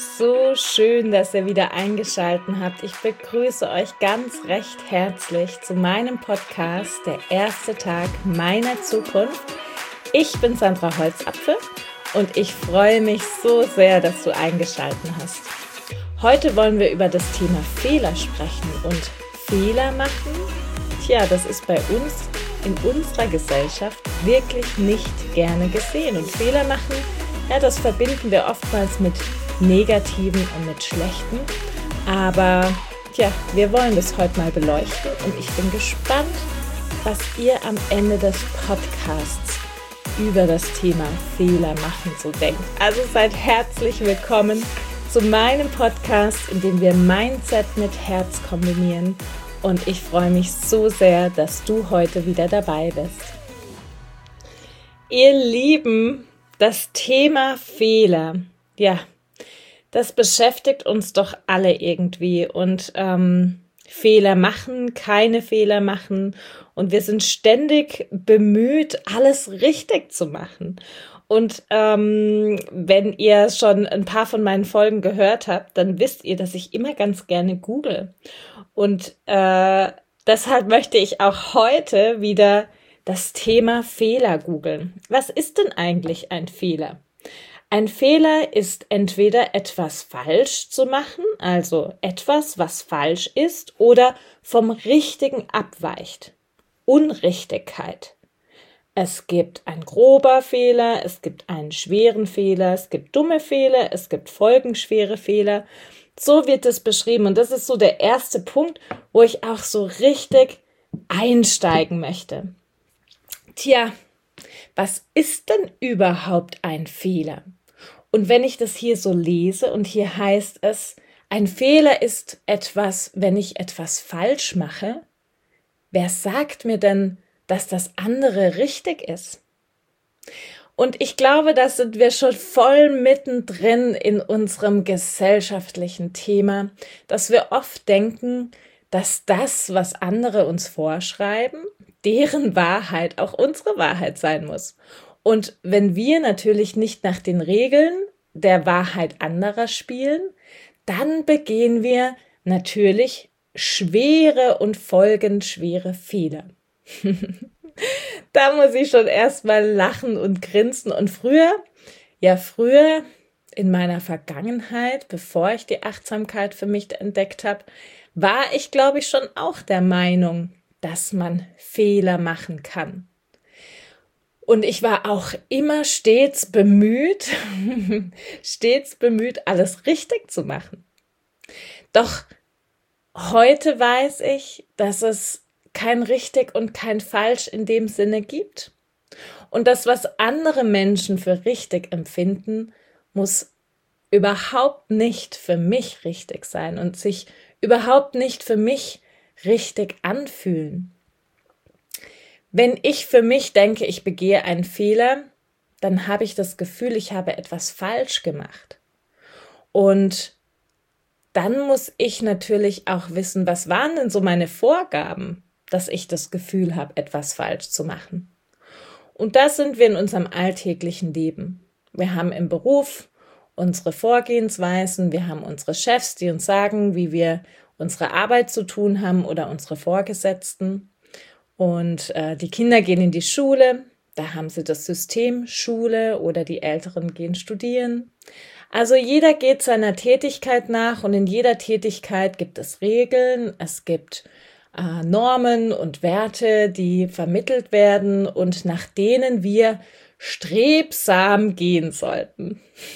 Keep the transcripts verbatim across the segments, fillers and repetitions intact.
So schön, dass ihr wieder eingeschaltet habt. Ich begrüße euch ganz recht herzlich zu meinem Podcast, der erste Tag meiner Zukunft. Ich bin Sandra Holzapfel und ich freue mich so sehr, dass du eingeschaltet hast. Heute wollen wir über das Thema Fehler sprechen und Fehler machen. Tja, das ist bei uns in unserer Gesellschaft wirklich nicht gerne gesehen. Und Fehler machen, ja, das verbinden wir oftmals mit Negativen und mit Schlechten. Aber tja, wir wollen das heute mal beleuchten und ich bin gespannt, was ihr am Ende des Podcasts über das Thema Fehler machen so denkt. Also seid herzlich willkommen zu meinem Podcast, in dem wir Mindset mit Herz kombinieren. Und ich freue mich so sehr, dass du heute wieder dabei bist. Ihr Lieben, das Thema Fehler, ja, das beschäftigt uns doch alle irgendwie. Und ähm, Fehler machen, keine Fehler machen. Und wir sind ständig bemüht, alles richtig zu machen. Und ähm, wenn ihr schon ein paar von meinen Folgen gehört habt, dann wisst ihr, dass ich immer ganz gerne google. Und äh, deshalb möchte ich auch heute wieder das Thema Fehler googeln. Was ist denn eigentlich ein Fehler? Ein Fehler ist entweder etwas falsch zu machen, also etwas, was falsch ist, oder vom Richtigen abweicht. Unrichtigkeit. Es gibt ein grober Fehler, es gibt einen schweren Fehler, es gibt dumme Fehler, es gibt folgenschwere Fehler. So wird es beschrieben und das ist so der erste Punkt, wo ich auch so richtig einsteigen möchte. Tja, was ist denn überhaupt ein Fehler? Und wenn ich das hier so lese und hier heißt es, ein Fehler ist etwas, wenn ich etwas falsch mache, wer sagt mir denn, dass das andere richtig ist? Und ich glaube, da sind wir schon voll mittendrin in unserem gesellschaftlichen Thema, dass wir oft denken, dass das, was andere uns vorschreiben, deren Wahrheit auch unsere Wahrheit sein muss. Und wenn wir natürlich nicht nach den Regeln der Wahrheit anderer spielen, dann begehen wir natürlich schwere und folgenschwere Fehler. Da muss ich schon erstmal lachen und grinsen. Und früher, ja früher in meiner Vergangenheit, bevor ich die Achtsamkeit für mich entdeckt habe, war ich, glaube ich, schon auch der Meinung, dass man Fehler machen kann. Und ich war auch immer stets bemüht, stets bemüht, alles richtig zu machen. Doch heute weiß ich, dass es kein richtig und kein falsch in dem Sinne gibt. Und das, was andere Menschen für richtig empfinden, muss überhaupt nicht für mich richtig sein und sich überhaupt nicht für mich richtig anfühlen. Wenn ich für mich denke, ich begehe einen Fehler, dann habe ich das Gefühl, ich habe etwas falsch gemacht. Und dann muss ich natürlich auch wissen, was waren denn so meine Vorgaben, dass ich das Gefühl habe, etwas falsch zu machen. Und das sind wir in unserem alltäglichen Leben. Wir haben im Beruf unsere Vorgehensweisen, wir haben unsere Chefs, die uns sagen, wie wir unsere Arbeit zu tun haben oder unsere Vorgesetzten. Und äh, die Kinder gehen in die Schule, da haben sie das System Schule oder die Älteren gehen studieren. Also jeder geht seiner Tätigkeit nach und in jeder Tätigkeit gibt es Regeln, es gibt äh, Normen und Werte, die vermittelt werden und nach denen wir strebsam gehen sollten.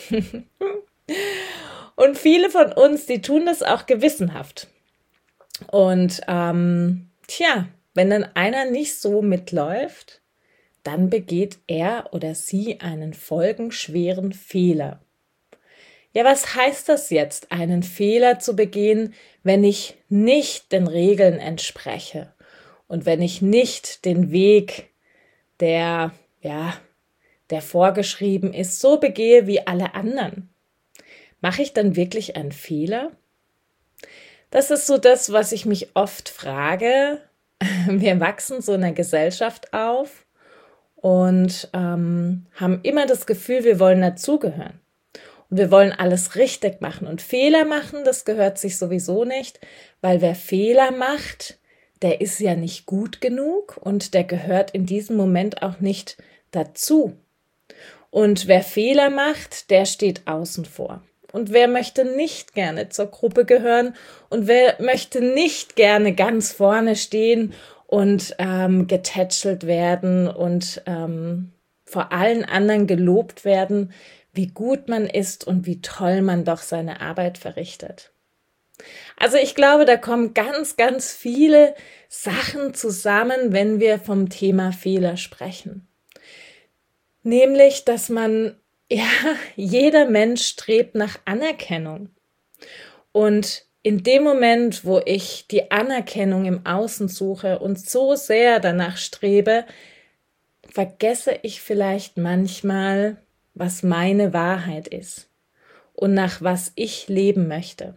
Und viele von uns, die tun das auch gewissenhaft. Und ähm, tja, wenn dann einer nicht so mitläuft, dann begeht er oder sie einen folgenschweren Fehler. Ja, was heißt das jetzt, einen Fehler zu begehen, wenn ich nicht den Regeln entspreche und wenn ich nicht den Weg, der, ja, der vorgeschrieben ist, so begehe wie alle anderen? Mache ich dann wirklich einen Fehler? Das ist so das, was ich mich oft frage. Wir wachsen so in einer Gesellschaft auf und ähm, haben immer das Gefühl, wir wollen dazugehören. Und wir wollen alles richtig machen. Und Fehler machen, das gehört sich sowieso nicht, weil wer Fehler macht, der ist ja nicht gut genug und der gehört in diesem Moment auch nicht dazu. Und wer Fehler macht, der steht außen vor. Und wer möchte nicht gerne zur Gruppe gehören und wer möchte nicht gerne ganz vorne stehen und ähm, getätschelt werden und ähm, vor allen anderen gelobt werden, wie gut man ist und wie toll man doch seine Arbeit verrichtet. Also ich glaube, da kommen ganz, ganz viele Sachen zusammen, wenn wir vom Thema Fehler sprechen. Nämlich, dass man, ja, jeder Mensch strebt nach Anerkennung. Und in dem Moment, wo ich die Anerkennung im Außen suche und so sehr danach strebe, vergesse ich vielleicht manchmal, was meine Wahrheit ist und nach was ich leben möchte.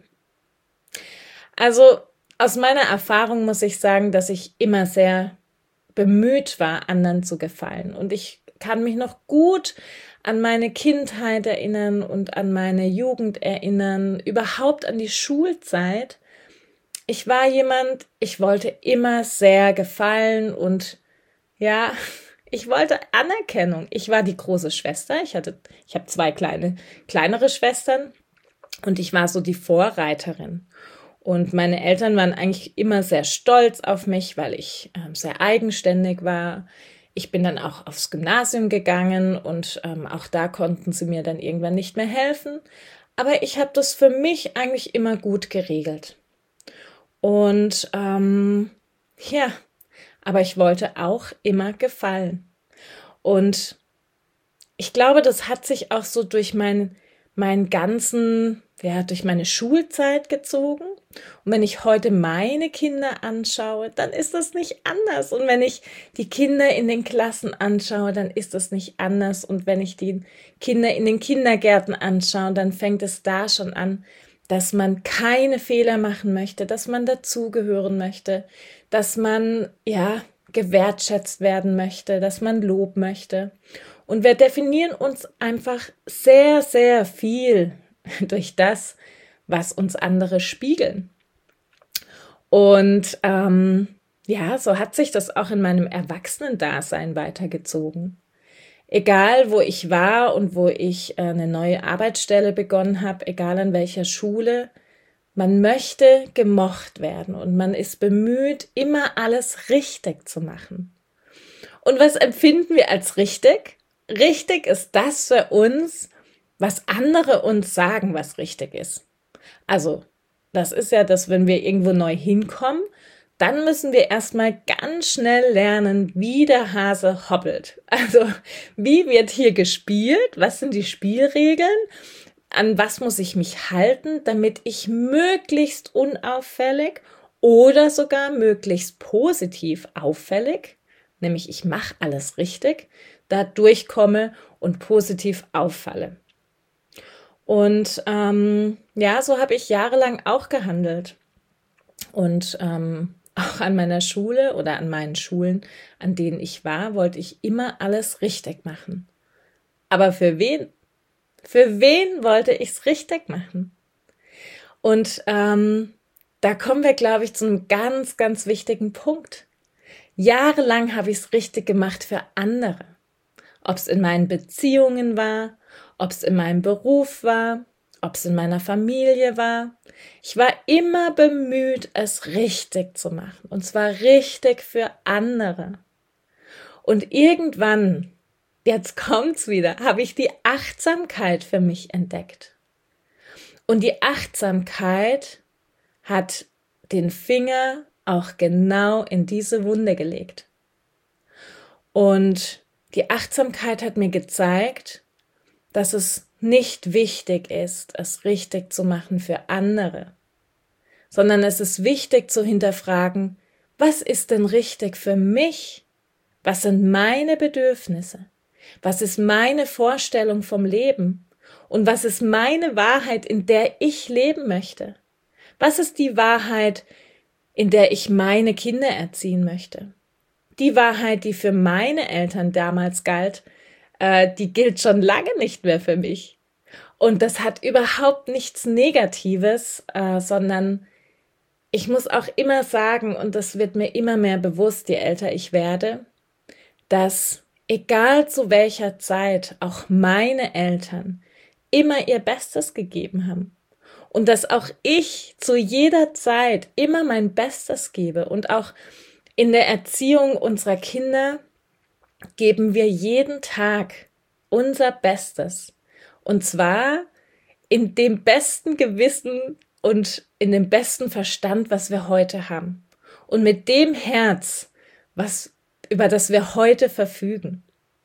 Also aus meiner Erfahrung muss ich sagen, dass ich immer sehr bemüht war, anderen zu gefallen. Und ich kann mich noch gut an meine Kindheit erinnern und an meine Jugend erinnern, überhaupt an die Schulzeit. Ich war jemand, ich wollte immer sehr gefallen und ja, ich wollte Anerkennung. Ich war die große Schwester. Ich hatte, ich habe zwei kleine, kleinere Schwestern und ich war so die Vorreiterin. Und meine Eltern waren eigentlich immer sehr stolz auf mich, weil ich ähm, sehr eigenständig war. Ich bin dann auch aufs Gymnasium gegangen und ähm, auch da konnten sie mir dann irgendwann nicht mehr helfen. Aber ich habe das für mich eigentlich immer gut geregelt. Und ähm, ja, aber ich wollte auch immer gefallen. Und ich glaube, das hat sich auch so durch meinen meinen ganzen, ja, durch meine Schulzeit gezogen. Und wenn ich heute meine Kinder anschaue, dann ist das nicht anders. Und wenn ich die Kinder in den Klassen anschaue, dann ist das nicht anders. Und wenn ich die Kinder in den Kindergärten anschaue, dann fängt es da schon an, dass man keine Fehler machen möchte, dass man dazugehören möchte, dass man, ja, gewertschätzt werden möchte, dass man Lob möchte. Und wir definieren uns einfach sehr, sehr viel durch das, was uns andere spiegeln. Und ähm, ja, so hat sich das auch in meinem Erwachsenendasein weitergezogen. Egal, wo ich war und wo ich eine neue Arbeitsstelle begonnen habe, egal an welcher Schule, man möchte gemocht werden und man ist bemüht, immer alles richtig zu machen. Und was empfinden wir als richtig? Richtig ist das für uns, was andere uns sagen, was richtig ist. Also, das ist ja das, wenn wir irgendwo neu hinkommen, dann müssen wir erstmal ganz schnell lernen, wie der Hase hoppelt. Also, wie wird hier gespielt? Was sind die Spielregeln? An was muss ich mich halten, damit ich möglichst unauffällig oder sogar möglichst positiv auffällig, nämlich ich mache alles richtig, da durchkomme und positiv auffalle. Und ähm, ja, so habe ich jahrelang auch gehandelt. Und ähm, auch an meiner Schule oder an meinen Schulen, an denen ich war, wollte ich immer alles richtig machen. Aber für wen? Für wen wollte ich es richtig machen? Und ähm, da kommen wir, glaube ich, zu einem ganz, ganz wichtigen Punkt. Jahrelang habe ich es richtig gemacht für andere. Ob es in meinen Beziehungen war, ob es in meinem Beruf war, ob es in meiner Familie war. Ich war immer bemüht, es richtig zu machen. Und zwar richtig für andere. Und irgendwann, jetzt kommt's wieder, habe ich die Achtsamkeit für mich entdeckt. Und die Achtsamkeit hat den Finger auch genau in diese Wunde gelegt. Und die Achtsamkeit hat mir gezeigt, dass es nicht wichtig ist, es richtig zu machen für andere, sondern es ist wichtig zu hinterfragen, was ist denn richtig für mich? Was sind meine Bedürfnisse? Was ist meine Vorstellung vom Leben? Und was ist meine Wahrheit, in der ich leben möchte? Was ist die Wahrheit, in der ich meine Kinder erziehen möchte? Die Wahrheit, die für meine Eltern damals galt, äh, die gilt schon lange nicht mehr für mich. Und das hat überhaupt nichts Negatives, äh, sondern ich muss auch immer sagen, und das wird mir immer mehr bewusst, je älter ich werde, dass egal zu welcher Zeit auch meine Eltern immer ihr Bestes gegeben haben. Und dass auch ich zu jeder Zeit immer mein Bestes gebe. Und auch in der Erziehung unserer Kinder geben wir jeden Tag unser Bestes. Und zwar in dem besten Gewissen und in dem besten Verstand, was wir heute haben. Und mit dem Herz, was, über das wir heute verfügen.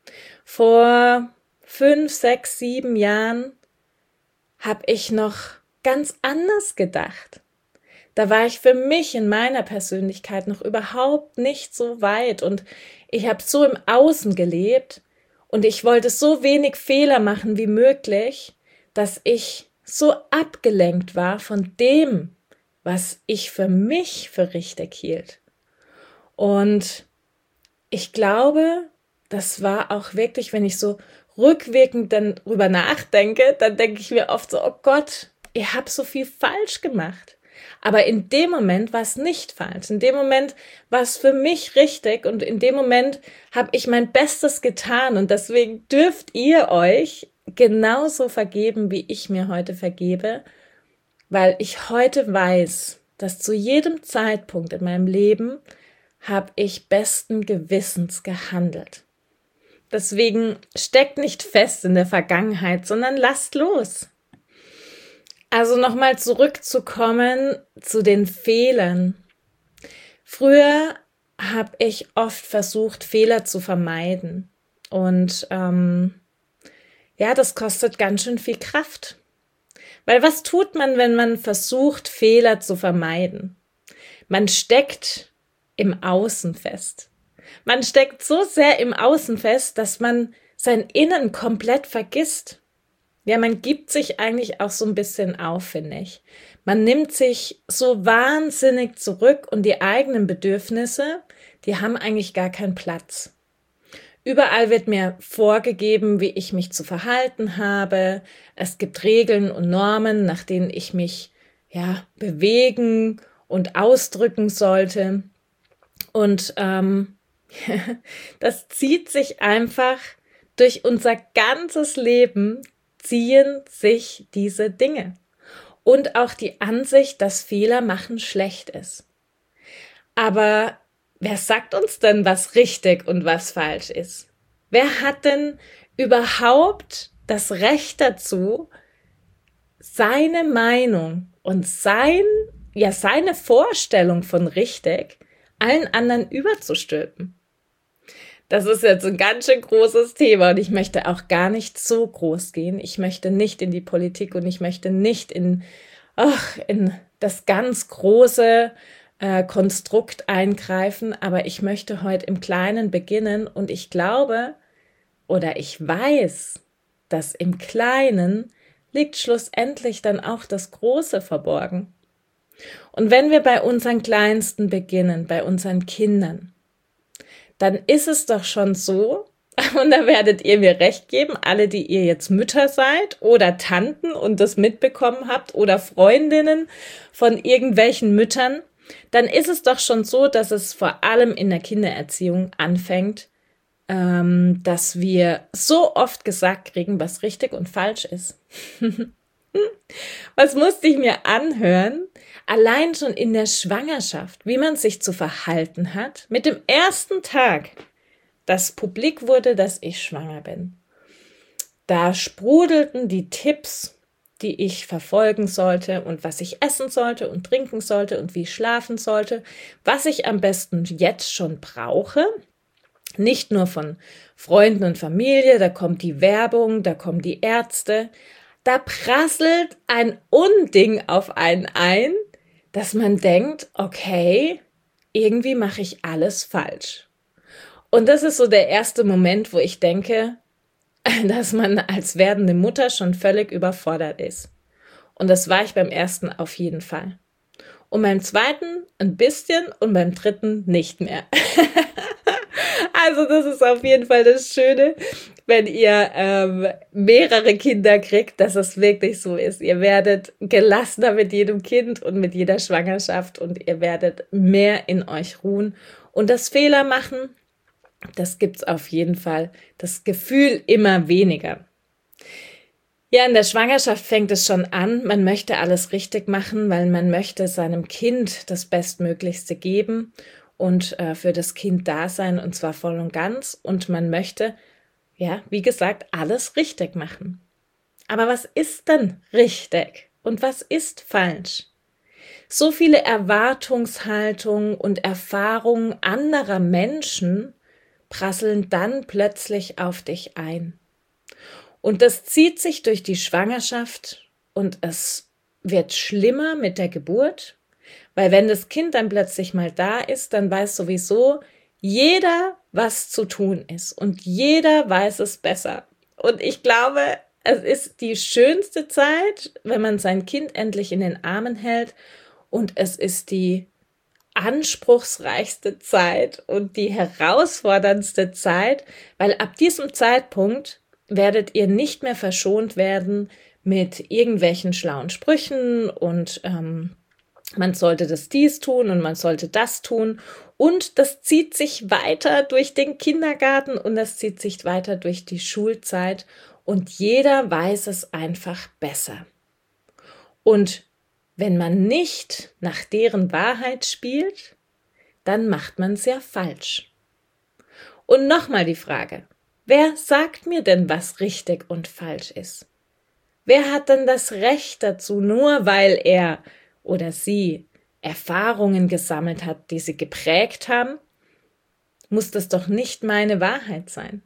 Vor fünf, sechs, sieben Jahren habe ich noch ganz anders gedacht. Da war ich für mich in meiner Persönlichkeit noch überhaupt nicht so weit und ich habe so im Außen gelebt und ich wollte so wenig Fehler machen wie möglich, dass ich so abgelenkt war von dem, was ich für mich für richtig hielt. Und ich glaube, das war auch wirklich, wenn ich so rückwirkend dann drüber nachdenke, dann denke ich mir oft so, oh Gott, ich habe so viel falsch gemacht. Aber in dem Moment war es nicht falsch. In dem Moment war es für mich richtig und in dem Moment habe ich mein Bestes getan und deswegen dürft ihr euch genauso vergeben, wie ich mir heute vergebe, weil ich heute weiß, dass zu jedem Zeitpunkt in meinem Leben habe ich besten Gewissens gehandelt. Deswegen steckt nicht fest in der Vergangenheit, sondern lasst los. Also nochmal zurückzukommen zu den Fehlern. Früher habe ich oft versucht, Fehler zu vermeiden. Und ähm, ja, das kostet ganz schön viel Kraft. Weil was tut man, wenn man versucht, Fehler zu vermeiden? Man steckt im Außen fest. Man steckt so sehr im Außen fest, dass man sein Innen komplett vergisst. Ja, man gibt sich eigentlich auch so ein bisschen auf, finde ich. Man nimmt sich so wahnsinnig zurück und die eigenen Bedürfnisse, die haben eigentlich gar keinen Platz. Überall wird mir vorgegeben, wie ich mich zu verhalten habe. Es gibt Regeln und Normen, nach denen ich mich ja bewegen und ausdrücken sollte. Und ähm, das zieht sich einfach durch unser ganzes Leben, ziehen sich diese Dinge. Und auch die Ansicht, dass Fehler machen schlecht ist. Aber wer sagt uns denn, was richtig und was falsch ist? Wer hat denn überhaupt das Recht dazu, seine Meinung und sein, ja, seine Vorstellung von richtig allen anderen überzustülpen? Das ist jetzt ein ganz schön großes Thema und ich möchte auch gar nicht so groß gehen. Ich möchte nicht in die Politik und ich möchte nicht in, ach, in das ganz große äh, Konstrukt eingreifen, aber ich möchte heute im Kleinen beginnen und ich glaube oder ich weiß, dass im Kleinen liegt schlussendlich dann auch das Große verborgen. Und wenn wir bei unseren Kleinsten beginnen, bei unseren Kindern, dann ist es doch schon so, und da werdet ihr mir recht geben, alle, die ihr jetzt Mütter seid oder Tanten und das mitbekommen habt oder Freundinnen von irgendwelchen Müttern, dann ist es doch schon so, dass es vor allem in der Kindererziehung anfängt, ähm, dass wir so oft gesagt kriegen, was richtig und falsch ist. Was musste ich mir anhören? Allein schon in der Schwangerschaft, wie man sich zu verhalten hat, mit dem ersten Tag, dass publik wurde, dass ich schwanger bin. Da sprudelten die Tipps, die ich verfolgen sollte und was ich essen sollte und trinken sollte und wie ich schlafen sollte, was ich am besten jetzt schon brauche. Nicht nur von Freunden und Familie, da kommt die Werbung, da kommen die Ärzte. Da prasselt ein Unding auf einen ein, dass man denkt, okay, irgendwie mache ich alles falsch. Und das ist so der erste Moment, wo ich denke, dass man als werdende Mutter schon völlig überfordert ist. Und das war ich beim ersten auf jeden Fall. Und beim zweiten ein bisschen und beim dritten nicht mehr. Also das ist auf jeden Fall das Schöne. wenn ihr ähm, mehrere Kinder kriegt, dass es wirklich so ist. Ihr werdet gelassener mit jedem Kind und mit jeder Schwangerschaft und ihr werdet mehr in euch ruhen. Und das Fehler machen, das gibt's auf jeden Fall. Das Gefühl immer weniger. Ja, in der Schwangerschaft fängt es schon an. Man möchte alles richtig machen, weil man möchte seinem Kind das Bestmöglichste geben und äh, für das Kind da sein, und zwar voll und ganz. Und man möchte, ja, wie gesagt, alles richtig machen. Aber was ist denn richtig und was ist falsch? So viele Erwartungshaltungen und Erfahrungen anderer Menschen prasseln dann plötzlich auf dich ein. Und das zieht sich durch die Schwangerschaft und es wird schlimmer mit der Geburt, weil wenn das Kind dann plötzlich mal da ist, dann weiß sowieso jeder, was zu tun ist und jeder weiß es besser. Und ich glaube, es ist die schönste Zeit, wenn man sein Kind endlich in den Armen hält, und es ist die anspruchsreichste Zeit und die herausforderndste Zeit, weil ab diesem Zeitpunkt werdet ihr nicht mehr verschont werden mit irgendwelchen schlauen Sprüchen und ähm, man sollte das dies tun und man sollte das tun, und das zieht sich weiter durch den Kindergarten und das zieht sich weiter durch die Schulzeit und jeder weiß es einfach besser. Und wenn man nicht nach deren Wahrheit spielt, dann macht man es ja falsch. Und nochmal die Frage: Wer sagt mir denn, was richtig und falsch ist? Wer hat denn das Recht dazu, nur weil er oder sie Erfahrungen gesammelt hat, die sie geprägt haben? Muss das doch nicht meine Wahrheit sein.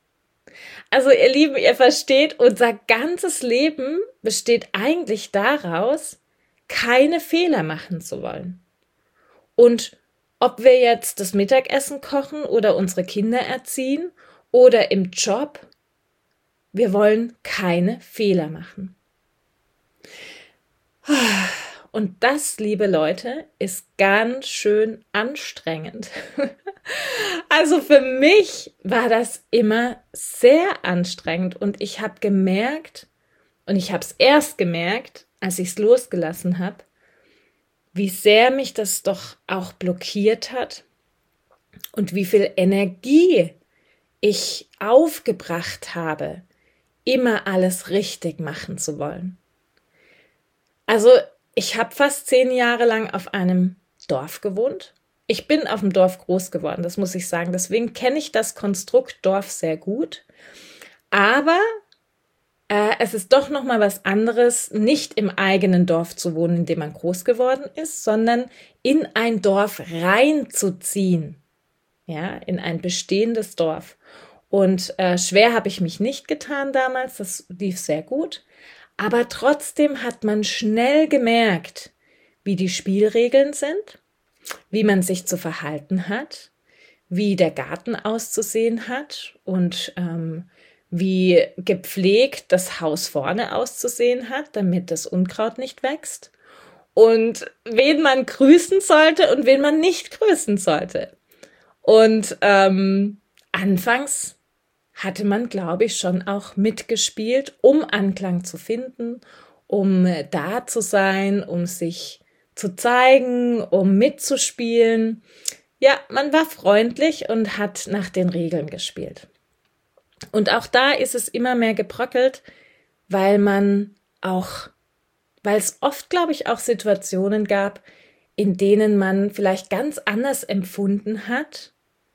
Also ihr Lieben, ihr versteht, unser ganzes Leben besteht eigentlich daraus, keine Fehler machen zu wollen. Und ob wir jetzt das Mittagessen kochen oder unsere Kinder erziehen oder im Job, wir wollen keine Fehler machen. Und das, liebe Leute, ist ganz schön anstrengend. Also für mich war das immer sehr anstrengend und ich habe gemerkt, und ich habe es erst gemerkt, als ich es losgelassen habe, wie sehr mich das doch auch blockiert hat und wie viel Energie ich aufgebracht habe, immer alles richtig machen zu wollen. Also ich habe fast zehn Jahre lang auf einem Dorf gewohnt. Ich bin auf dem Dorf groß geworden, das muss ich sagen. Deswegen kenne ich das Konstrukt Dorf sehr gut. Aber äh, es ist doch noch mal was anderes, nicht im eigenen Dorf zu wohnen, in dem man groß geworden ist, sondern in ein Dorf reinzuziehen. Ja, in ein bestehendes Dorf. Und äh, schwer habe ich mich nicht getan damals, das lief sehr gut. Aber trotzdem hat man schnell gemerkt, wie die Spielregeln sind, wie man sich zu verhalten hat, wie der Garten auszusehen hat und ähm, wie gepflegt das Haus vorne auszusehen hat, damit das Unkraut nicht wächst. Und wen man grüßen sollte und wen man nicht grüßen sollte. Und ähm, anfangs hatte man, glaube ich, schon auch mitgespielt, um Anklang zu finden, um da zu sein, um sich zu zeigen, um mitzuspielen. Ja, man war freundlich und hat nach den Regeln gespielt. Und auch da ist es immer mehr gebröckelt, weil man auch, weil es oft, glaube ich, auch Situationen gab, in denen man vielleicht ganz anders empfunden hat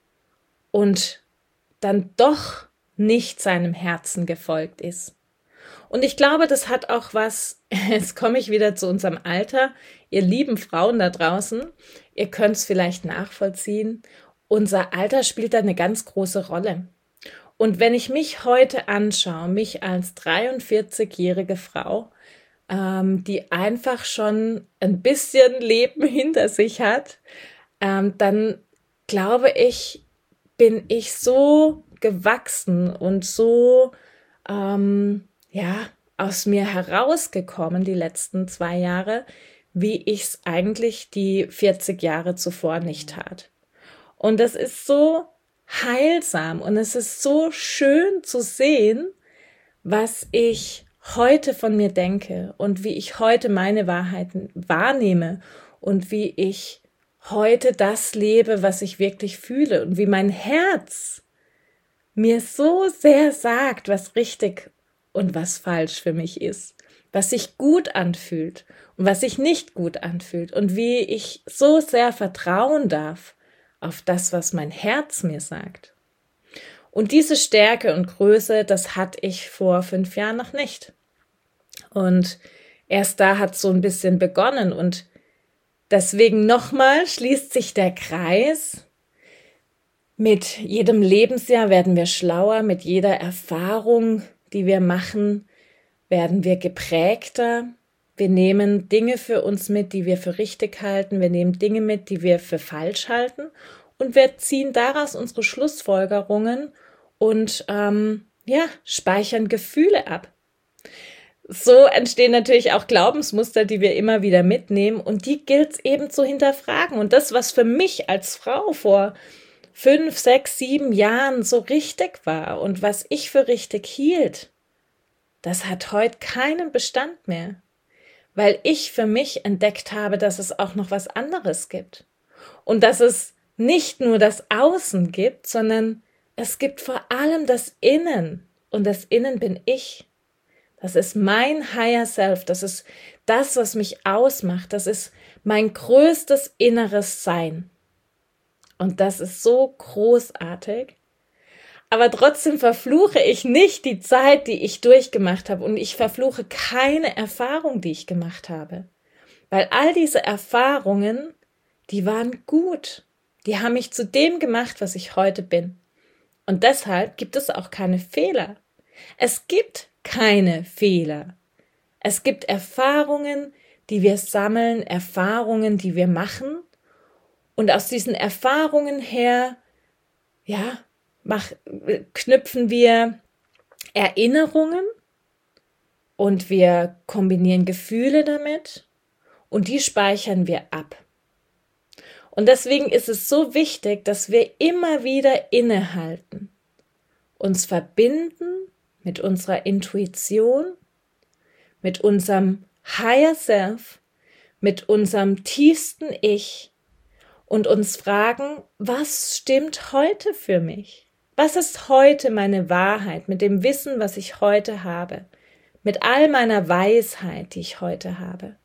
und dann doch nicht seinem Herzen gefolgt ist. Und ich glaube, das hat auch was, jetzt komme ich wieder zu unserem Alter, ihr lieben Frauen da draußen, ihr könnt es vielleicht nachvollziehen, unser Alter spielt da eine ganz große Rolle. Und wenn ich mich heute anschaue, mich als dreiundvierzigjährige Frau, ähm, die einfach schon ein bisschen Leben hinter sich hat, ähm, dann glaube ich, bin ich so gewachsen und so ähm, ja, aus mir herausgekommen die letzten zwei Jahre, wie ich es eigentlich die vierzig Jahre zuvor nicht tat. Und das ist so heilsam und es ist so schön zu sehen, was ich heute von mir denke und wie ich heute meine Wahrheiten wahrnehme und wie ich heute das lebe, was ich wirklich fühle und wie mein Herz mir so sehr sagt, was richtig und was falsch für mich ist, was sich gut anfühlt und was sich nicht gut anfühlt und wie ich so sehr vertrauen darf auf das, was mein Herz mir sagt. Und diese Stärke und Größe, das hatte ich vor fünf Jahren noch nicht. Und erst da hat es so ein bisschen begonnen und deswegen nochmal schließt sich der Kreis. Mit jedem Lebensjahr werden wir schlauer, mit jeder Erfahrung, die wir machen, werden wir geprägter. Wir nehmen Dinge für uns mit, die wir für richtig halten. Wir nehmen Dinge mit, die wir für falsch halten. Und wir ziehen daraus unsere Schlussfolgerungen und ähm, ja, speichern Gefühle ab. So entstehen natürlich auch Glaubensmuster, die wir immer wieder mitnehmen. Und die gilt es eben zu hinterfragen. Und das, was für mich als Frau vor fünf, sechs, sieben Jahren so richtig war und was ich für richtig hielt, das hat heute keinen Bestand mehr, weil ich für mich entdeckt habe, dass es auch noch was anderes gibt und dass es nicht nur das Außen gibt, sondern es gibt vor allem das Innen und das Innen bin ich. Das ist mein Higher Self, das ist das, was mich ausmacht, das ist mein größtes inneres Sein. Und das ist so großartig. Aber trotzdem verfluche ich nicht die Zeit, die ich durchgemacht habe. Und ich verfluche keine Erfahrung, die ich gemacht habe. Weil all diese Erfahrungen, die waren gut. Die haben mich zu dem gemacht, was ich heute bin. Und deshalb gibt es auch keine Fehler. Es gibt keine Fehler. Es gibt Erfahrungen, die wir sammeln, Erfahrungen, die wir machen. Und aus diesen Erfahrungen her, ja, mach, knüpfen wir Erinnerungen und wir kombinieren Gefühle damit und die speichern wir ab. Und deswegen ist es so wichtig, dass wir immer wieder innehalten, uns verbinden mit unserer Intuition, mit unserem Higher Self, mit unserem tiefsten Ich, und uns fragen, was stimmt heute für mich? Was ist heute meine Wahrheit mit dem Wissen, was ich heute habe? Mit all meiner Weisheit, die ich heute habe?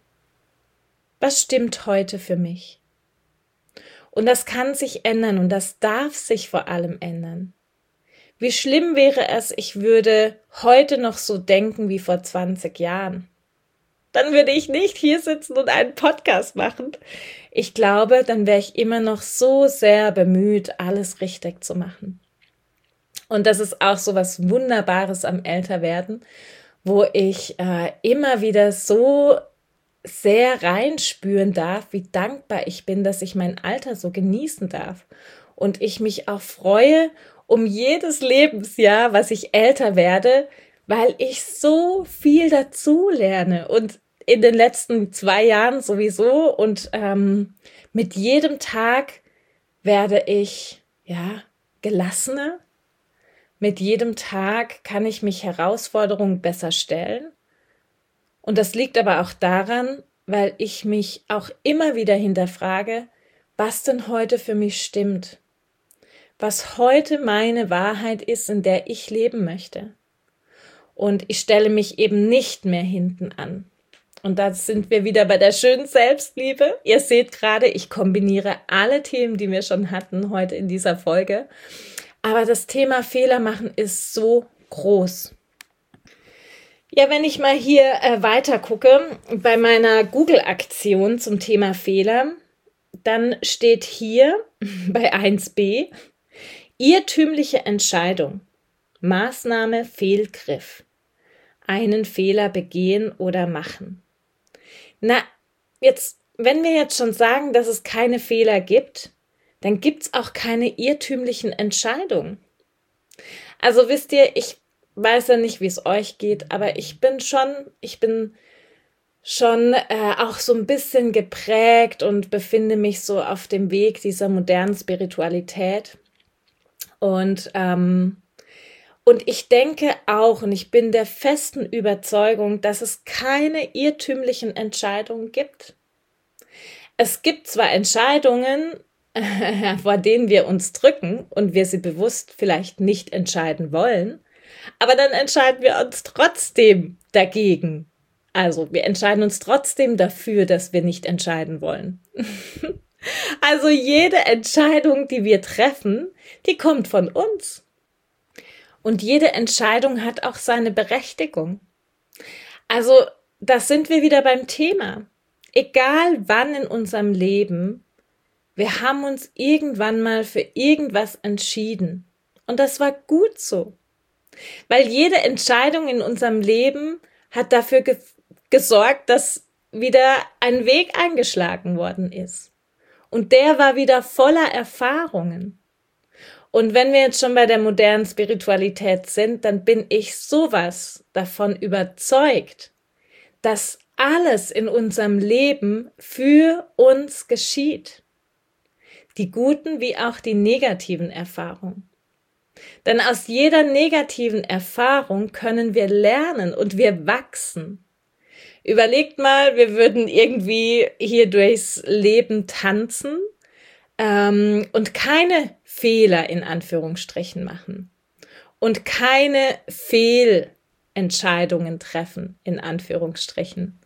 Was stimmt heute für mich? Und das kann sich ändern und das darf sich vor allem ändern. Wie schlimm wäre es, ich würde heute noch so denken wie vor zwanzig Jahren. Dann würde ich nicht hier sitzen und einen Podcast machen. Ich glaube, dann wäre ich immer noch so sehr bemüht, alles richtig zu machen. Und das ist auch so was Wunderbares am Älterwerden, wo ich äh, immer wieder so sehr reinspüren darf, wie dankbar ich bin, dass ich mein Alter so genießen darf. Und ich mich auch freue um jedes Lebensjahr, was ich älter werde, weil ich so viel dazu lerne und in den letzten zwei Jahren sowieso und ähm, mit jedem Tag werde ich ja gelassener. Mit jedem Tag kann ich mich Herausforderungen besser stellen. Und das liegt aber auch daran, weil ich mich auch immer wieder hinterfrage, was denn heute für mich stimmt. Was heute meine Wahrheit ist, in der ich leben möchte. Und ich stelle mich eben nicht mehr hinten an. Und da sind wir wieder bei der schönen Selbstliebe. Ihr seht gerade, ich kombiniere alle Themen, die wir schon hatten heute in dieser Folge. Aber das Thema Fehler machen ist so groß. Ja, wenn ich mal hier äh, weiter gucke, bei meiner Google-Aktion zum Thema Fehler, dann steht hier bei eins b irrtümliche Entscheidung, Maßnahme, Fehlgriff, einen Fehler begehen oder machen. Na, jetzt, wenn wir jetzt schon sagen, dass es keine Fehler gibt, dann gibt es auch keine irrtümlichen Entscheidungen. Also wisst ihr, ich weiß ja nicht, wie es euch geht, aber ich bin schon, ich bin schon äh, auch so ein bisschen geprägt und befinde mich so auf dem Weg dieser modernen Spiritualität. Und, ähm, und ich denke auch, und ich bin der festen Überzeugung, dass es keine irrtümlichen Entscheidungen gibt. Es gibt zwar Entscheidungen, vor denen wir uns drücken und wir sie bewusst vielleicht nicht entscheiden wollen, aber dann entscheiden wir uns trotzdem dagegen. Also wir entscheiden uns trotzdem dafür, dass wir nicht entscheiden wollen. Also jede Entscheidung, die wir treffen, die kommt von uns. Und jede Entscheidung hat auch seine Berechtigung. Also da sind wir wieder beim Thema. Egal wann in unserem Leben, wir haben uns irgendwann mal für irgendwas entschieden. Und das war gut so. Weil jede Entscheidung in unserem Leben hat dafür ge- gesorgt, dass wieder ein Weg eingeschlagen worden ist. Und der war wieder voller Erfahrungen. Und wenn wir jetzt schon bei der modernen Spiritualität sind, dann bin ich sowas davon überzeugt, dass alles in unserem Leben für uns geschieht. Die guten wie auch die negativen Erfahrungen. Denn aus jeder negativen Erfahrung können wir lernen und wir wachsen. Überlegt mal, wir würden irgendwie hier durchs Leben tanzen ähm, und keine Fehler in Anführungsstrichen machen und keine Fehlentscheidungen treffen in Anführungsstrichen.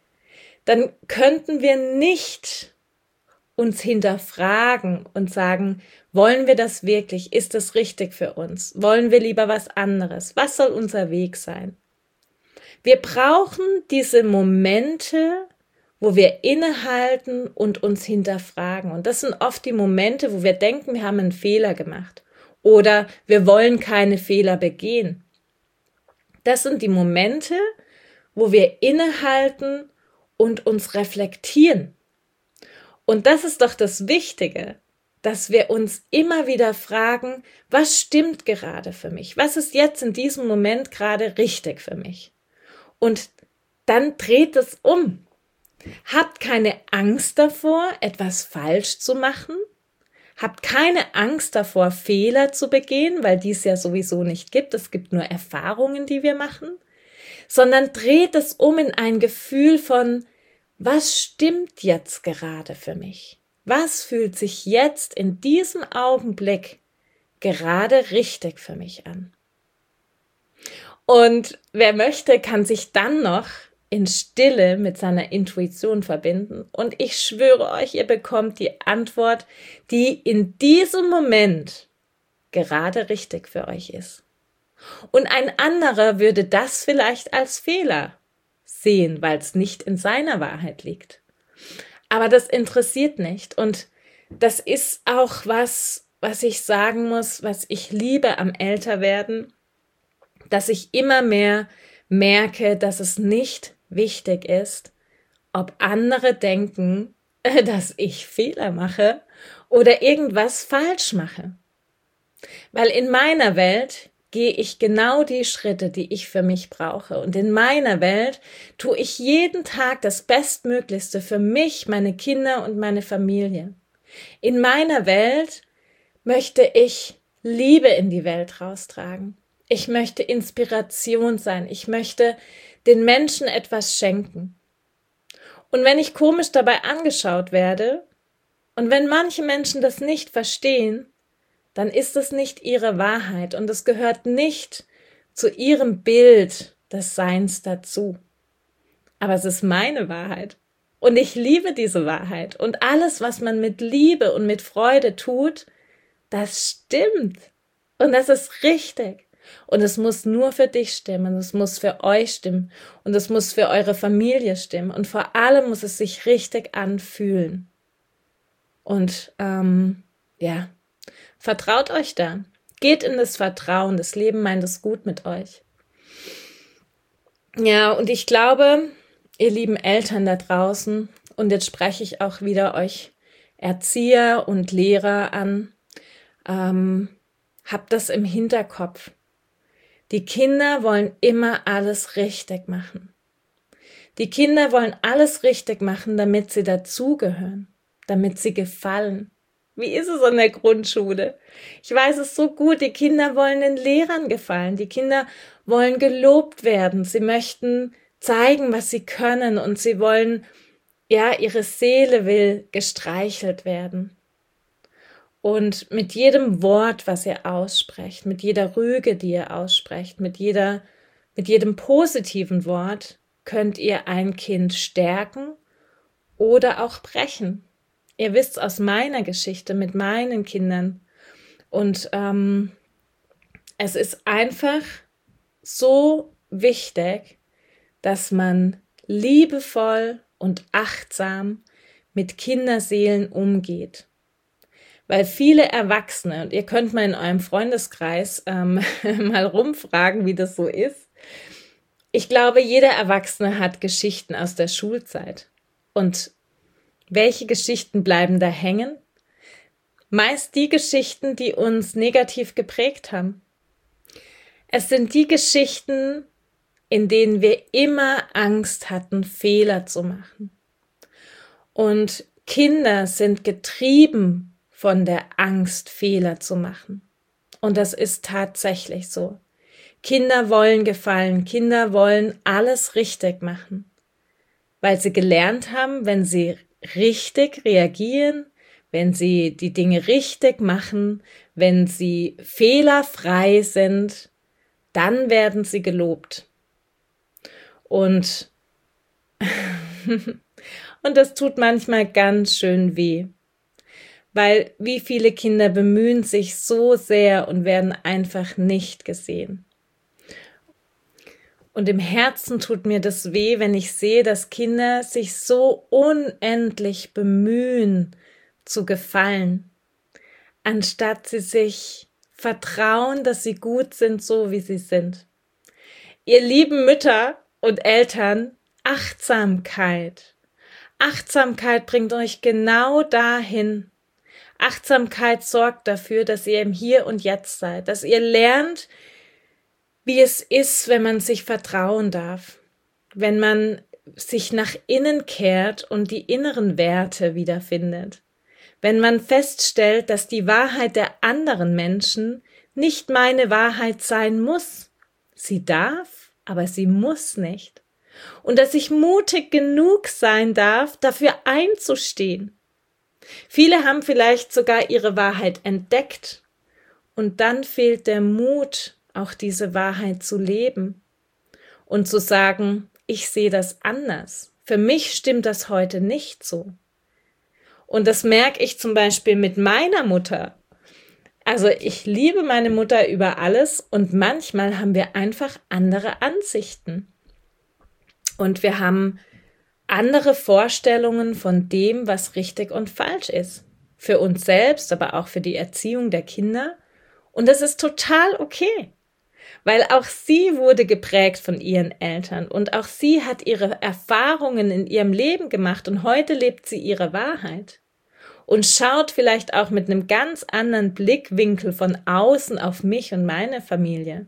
Dann könnten wir nicht uns hinterfragen und sagen, wollen wir das wirklich? Ist das richtig für uns? Wollen wir lieber was anderes? Was soll unser Weg sein? Wir brauchen diese Momente, wo wir innehalten und uns hinterfragen. Und das sind oft die Momente, wo wir denken, wir haben einen Fehler gemacht oder wir wollen keine Fehler begehen. Das sind die Momente, wo wir innehalten und uns reflektieren. Und das ist doch das Wichtige, dass wir uns immer wieder fragen, was stimmt gerade für mich? Was ist jetzt in diesem Moment gerade richtig für mich? Und dann dreht es um. Habt keine Angst davor, etwas falsch zu machen. Habt keine Angst davor, Fehler zu begehen, weil dies ja sowieso nicht gibt. Es gibt nur Erfahrungen, die wir machen. Sondern dreht es um in ein Gefühl von, was stimmt jetzt gerade für mich? Was fühlt sich jetzt in diesem Augenblick gerade richtig für mich an? Und wer möchte, kann sich dann noch in Stille mit seiner Intuition verbinden. Und ich schwöre euch, ihr bekommt die Antwort, die in diesem Moment gerade richtig für euch ist. Und ein anderer würde das vielleicht als Fehler sehen, weil es nicht in seiner Wahrheit liegt. Aber das interessiert nicht. Und das ist auch was, was ich sagen muss, was ich liebe am Älterwerden, dass ich immer mehr merke, dass es nicht wichtig ist, ob andere denken, dass ich Fehler mache oder irgendwas falsch mache. Weil in meiner Welt gehe ich genau die Schritte, die ich für mich brauche. Und in meiner Welt tue ich jeden Tag das Bestmöglichste für mich, meine Kinder und meine Familie. In meiner Welt möchte ich Liebe in die Welt raustragen. Ich möchte Inspiration sein. Ich möchte den Menschen etwas schenken. Und wenn ich komisch dabei angeschaut werde und wenn manche Menschen das nicht verstehen, dann ist es nicht ihre Wahrheit und es gehört nicht zu ihrem Bild des Seins dazu. Aber es ist meine Wahrheit und ich liebe diese Wahrheit und alles, was man mit Liebe und mit Freude tut, das stimmt und das ist richtig. Und es muss nur für dich stimmen, es muss für euch stimmen und es muss für eure Familie stimmen und vor allem muss es sich richtig anfühlen. Und ähm, ja, vertraut euch da. Geht in das Vertrauen, das Leben meint es gut mit euch. Ja, und ich glaube, ihr lieben Eltern da draußen, und jetzt spreche ich auch wieder euch Erzieher und Lehrer an, ähm, habt das im Hinterkopf. Die Kinder wollen immer alles richtig machen. Die Kinder wollen alles richtig machen, damit sie dazugehören, damit sie gefallen. Wie ist es an der Grundschule? Ich weiß es so gut, die Kinder wollen den Lehrern gefallen, die Kinder wollen gelobt werden, sie möchten zeigen, was sie können und sie wollen, ja, ihre Seele will gestreichelt werden. Und mit jedem Wort, was ihr aussprecht, mit jeder Rüge, die ihr aussprecht, mit jeder, mit jedem positiven Wort könnt ihr ein Kind stärken oder auch brechen. Ihr wisst aus meiner Geschichte mit meinen Kindern. Und ähm, es ist einfach so wichtig, dass man liebevoll und achtsam mit Kinderseelen umgeht. Weil viele Erwachsene, und ihr könnt mal in eurem Freundeskreis ähm, mal rumfragen, wie das so ist. Ich glaube, jeder Erwachsene hat Geschichten aus der Schulzeit. Und welche Geschichten bleiben da hängen? Meist die Geschichten, die uns negativ geprägt haben. Es sind die Geschichten, in denen wir immer Angst hatten, Fehler zu machen. Und Kinder sind getrieben von der Angst, Fehler zu machen. Und das ist tatsächlich so. Kinder wollen gefallen, Kinder wollen alles richtig machen, weil sie gelernt haben, wenn sie richtig reagieren, wenn sie die Dinge richtig machen, wenn sie fehlerfrei sind, dann werden sie gelobt. Und, und das tut manchmal ganz schön weh, weil wie viele Kinder bemühen sich so sehr und werden einfach nicht gesehen. Und im Herzen tut mir das weh, wenn ich sehe, dass Kinder sich so unendlich bemühen, zu gefallen, anstatt sie sich vertrauen, dass sie gut sind, so wie sie sind. Ihr lieben Mütter und Eltern, Achtsamkeit. Achtsamkeit bringt euch genau dahin. Achtsamkeit sorgt dafür, dass ihr im Hier und Jetzt seid, dass ihr lernt, wie es ist, wenn man sich vertrauen darf, wenn man sich nach innen kehrt und die inneren Werte wiederfindet, wenn man feststellt, dass die Wahrheit der anderen Menschen nicht meine Wahrheit sein muss. Sie darf, aber sie muss nicht. Und dass ich mutig genug sein darf, dafür einzustehen. Viele haben vielleicht sogar ihre Wahrheit entdeckt und dann fehlt der Mut, auch diese Wahrheit zu leben und zu sagen, ich sehe das anders. Für mich stimmt das heute nicht so. Und das merke ich zum Beispiel mit meiner Mutter. Also ich liebe meine Mutter über alles und manchmal haben wir einfach andere Ansichten. Und wir haben andere Vorstellungen von dem, was richtig und falsch ist. Für uns selbst, aber auch für die Erziehung der Kinder. Und das ist total okay. Weil auch sie wurde geprägt von ihren Eltern und auch sie hat ihre Erfahrungen in ihrem Leben gemacht und heute lebt sie ihre Wahrheit und schaut vielleicht auch mit einem ganz anderen Blickwinkel von außen auf mich und meine Familie.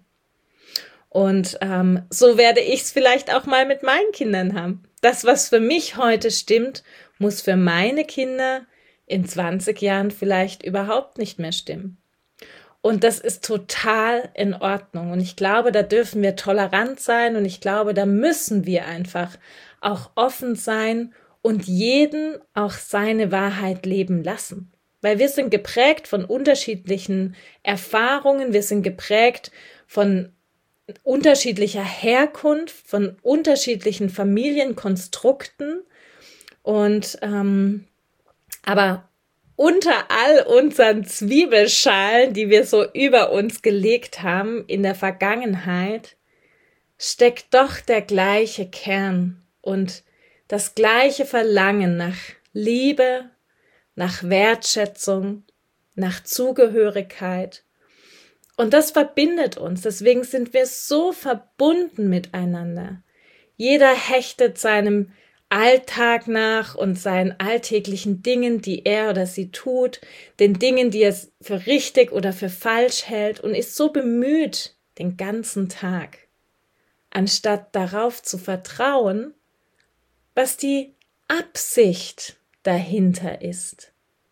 Und ähm, so werde ich es vielleicht auch mal mit meinen Kindern haben. Das, was für mich heute stimmt, muss für meine Kinder in zwanzig Jahren vielleicht überhaupt nicht mehr stimmen. Und das ist total in Ordnung. Und ich glaube, da dürfen wir tolerant sein und ich glaube, da müssen wir einfach auch offen sein und jeden auch seine Wahrheit leben lassen. Weil wir sind geprägt von unterschiedlichen Erfahrungen, wir sind geprägt von unterschiedlicher Herkunft, von unterschiedlichen Familienkonstrukten und ähm, aber unter all unseren Zwiebelschalen, die wir so über uns gelegt haben in der Vergangenheit, steckt doch der gleiche Kern und das gleiche Verlangen nach Liebe, nach Wertschätzung, nach Zugehörigkeit. Und das verbindet uns, deswegen sind wir so verbunden miteinander. Jeder hechtet seinem Alltag nach und seinen alltäglichen Dingen, die er oder sie tut, den Dingen, die er für richtig oder für falsch hält und ist so bemüht den ganzen Tag, anstatt darauf zu vertrauen, was die Absicht dahinter ist.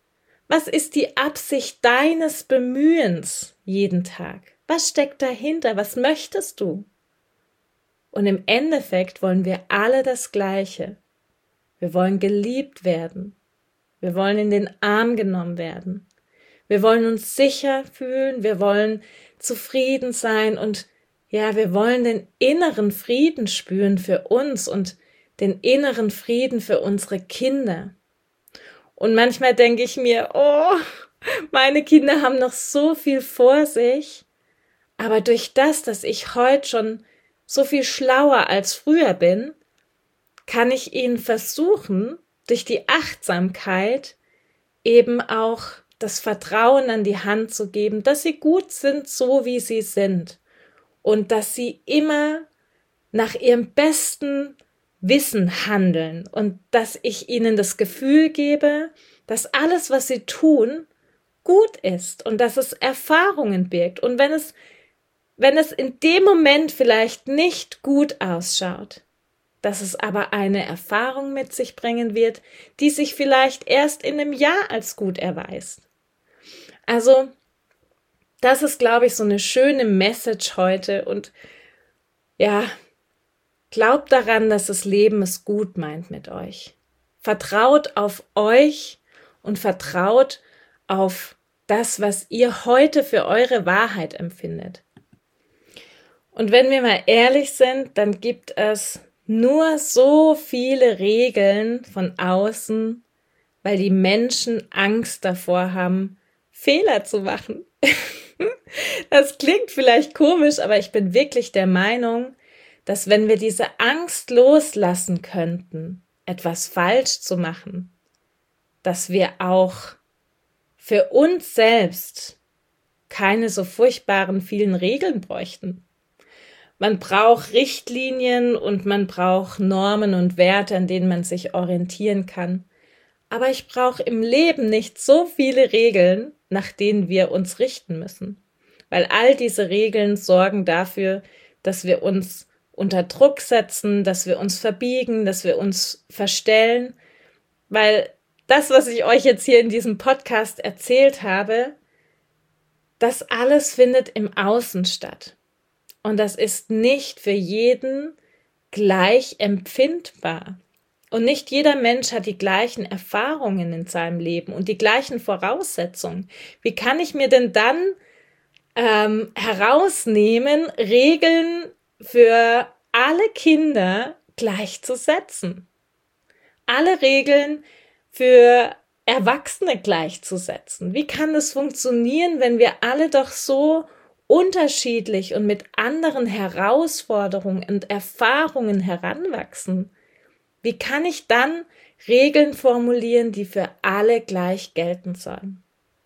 Was ist die Absicht deines Bemühens jeden Tag? Was steckt dahinter? Was möchtest du? Und im Endeffekt wollen wir alle das Gleiche. Wir wollen geliebt werden. Wir wollen in den Arm genommen werden. Wir wollen uns sicher fühlen. Wir wollen zufrieden sein und ja, wir wollen den inneren Frieden spüren für uns und den inneren Frieden für unsere Kinder. Und manchmal denke ich mir, oh, meine Kinder haben noch so viel vor sich, aber durch das, dass ich heute schon so viel schlauer als früher bin, kann ich ihnen versuchen, durch die Achtsamkeit eben auch das Vertrauen an die Hand zu geben, dass sie gut sind, so wie sie sind und dass sie immer nach ihrem besten Wissen handeln und dass ich ihnen das Gefühl gebe, dass alles, was sie tun, gut ist und dass es Erfahrungen birgt. Und wenn es, wenn es in dem Moment vielleicht nicht gut ausschaut, dass es aber eine Erfahrung mit sich bringen wird, die sich vielleicht erst in einem Jahr als gut erweist. Also, das ist, glaube ich, so eine schöne Message heute und ja, glaubt daran, dass das Leben es gut meint mit euch. Vertraut auf euch und vertraut auf das, was ihr heute für eure Wahrheit empfindet. Und wenn wir mal ehrlich sind, dann gibt es nur so viele Regeln von außen, weil die Menschen Angst davor haben, Fehler zu machen. Das klingt vielleicht komisch, aber ich bin wirklich der Meinung, dass wenn wir diese Angst loslassen könnten, etwas falsch zu machen, dass wir auch für uns selbst keine so furchtbaren vielen Regeln bräuchten. Man braucht Richtlinien und man braucht Normen und Werte, an denen man sich orientieren kann. Aber ich brauche im Leben nicht so viele Regeln, nach denen wir uns richten müssen. Weil all diese Regeln sorgen dafür, dass wir uns unter Druck setzen, dass wir uns verbiegen, dass wir uns verstellen, weil das, was ich euch jetzt hier in diesem Podcast erzählt habe, das alles findet im Außen statt. Und das ist nicht für jeden gleich empfindbar. Und nicht jeder Mensch hat die gleichen Erfahrungen in seinem Leben und die gleichen Voraussetzungen. Wie kann ich mir denn dann ähm, herausnehmen, Regeln für alle Kinder gleich zu setzen? Alle Regeln für Erwachsene gleichzusetzen. Wie kann das funktionieren, wenn wir alle doch so unterschiedlich und mit anderen Herausforderungen und Erfahrungen heranwachsen? Wie kann ich dann Regeln formulieren, die für alle gleich gelten sollen?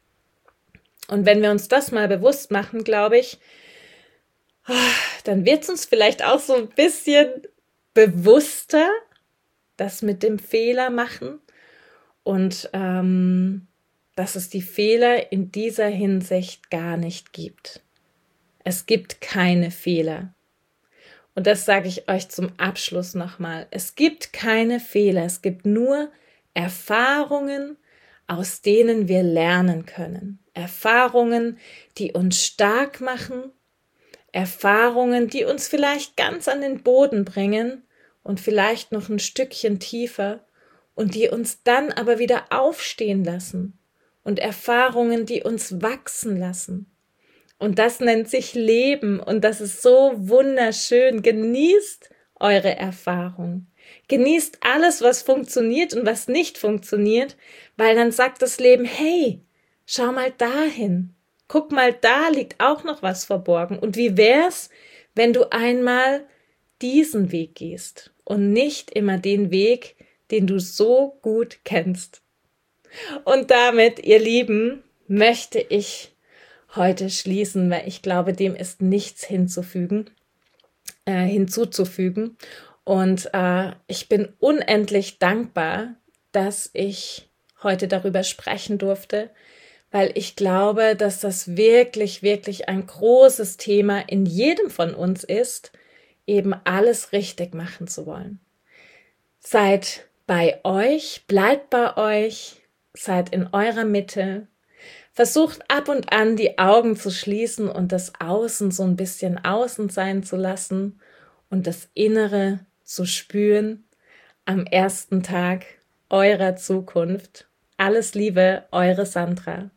Und wenn wir uns das mal bewusst machen, glaube ich, dann wird es uns vielleicht auch so ein bisschen bewusster, das mit dem Fehler machen und ähm, dass es die Fehler in dieser Hinsicht gar nicht gibt. Es gibt keine Fehler. Und das sage ich euch zum Abschluss nochmal. Es gibt keine Fehler, es gibt nur Erfahrungen, aus denen wir lernen können. Erfahrungen, die uns stark machen, Erfahrungen, die uns vielleicht ganz an den Boden bringen und vielleicht noch ein Stückchen tiefer und die uns dann aber wieder aufstehen lassen und Erfahrungen, die uns wachsen lassen. Und das nennt sich Leben und das ist so wunderschön. Genießt eure Erfahrung. Genießt alles, was funktioniert und was nicht funktioniert, weil dann sagt das Leben, hey, schau mal dahin. Guck mal, da liegt auch noch was verborgen. Und wie wär's, wenn du einmal diesen Weg gehst und nicht immer den Weg, den du so gut kennst? Und damit, ihr Lieben, möchte ich heute schließen, weil ich glaube, dem ist nichts hinzufügen, äh, hinzuzufügen. Und äh, ich bin unendlich dankbar, dass ich heute darüber sprechen durfte, weil ich glaube, dass das wirklich, wirklich ein großes Thema in jedem von uns ist, eben alles richtig machen zu wollen. Seid bei euch, bleibt bei euch seid in eurer Mitte. Versucht ab und an die Augen zu schließen und das Außen so ein bisschen außen sein zu lassen und das Innere zu spüren am ersten Tag eurer Zukunft. Alles Liebe, eure Sandra.